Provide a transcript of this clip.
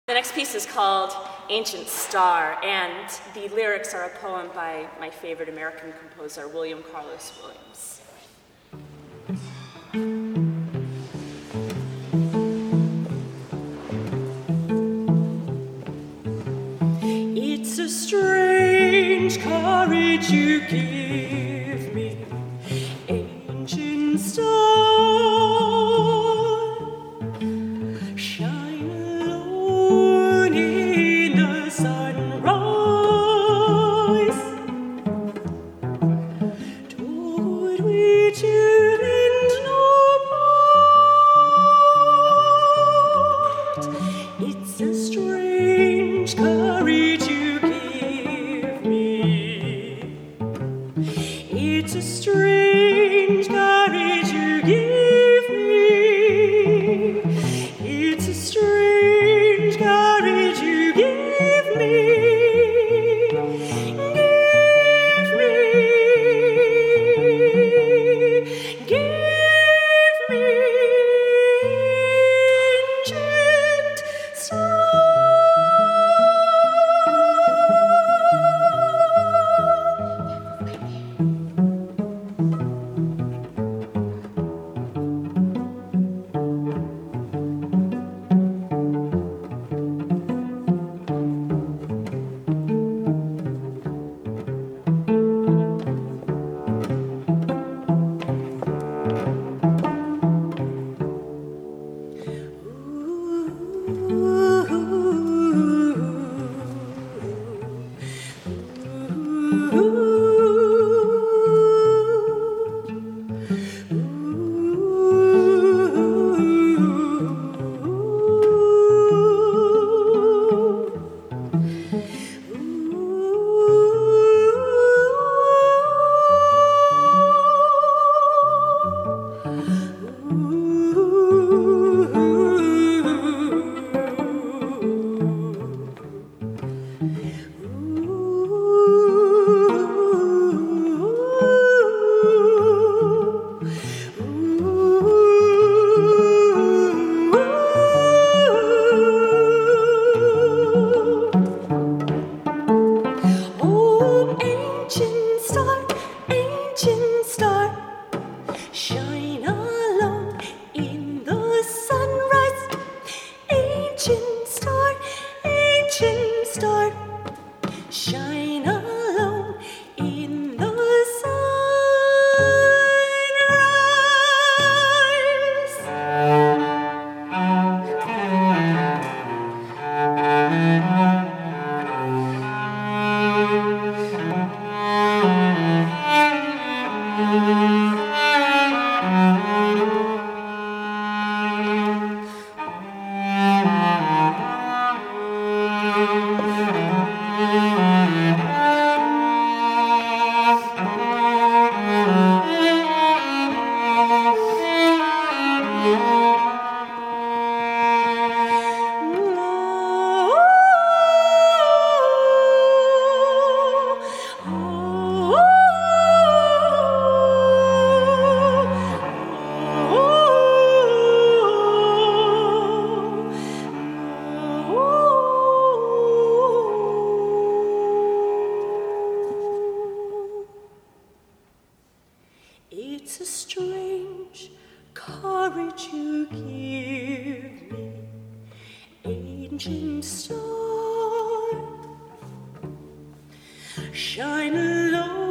The next piece is called Ancient Star, and the lyrics are a poem by my favorite American composer, William Carlos Williams. It's a strange courage you give me, ancient star. It's a strange courage you give me. It's a strange courage you give me. Give me ancient star. Ancient star, shine alone in the sunrise. Ancient star, shine alone in the It's a strange courage you give me, ancient star, shine alone.